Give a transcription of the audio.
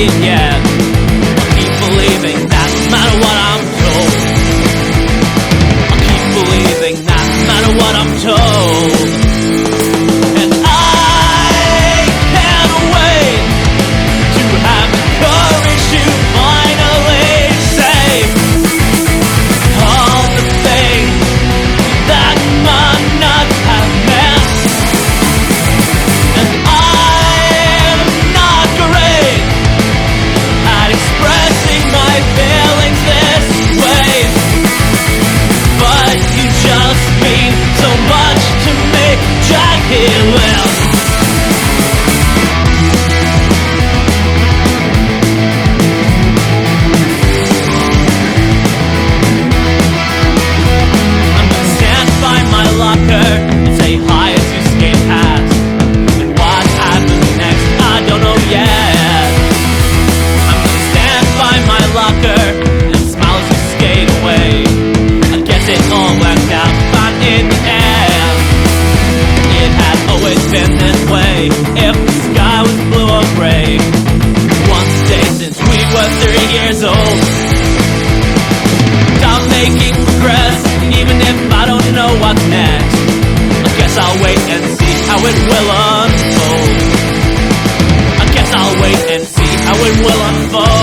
it yet. I'll keep believing that no matter what I'm told. I'll keep believing that no matter what I'm told. And I can't wait to have the courage to finally say all the things that my nuts have missed. And I'm not great at expressing my feelings this way, but you just mean so much to me, Jackie Lynn. I'm gonna stand by my locker and say hi as you skate past. And what happens next, I don't know yet. I'm gonna stand by my locker and smile as you skate away. I guess it all worked out fine in the end. It had always been this way, if the sky was blue or gray. One day since we were 3 years old, I'm making progress, even if I don't know what's next. I guess I'll wait and see how it will unfold. I guess I'll wait and see how it will unfold.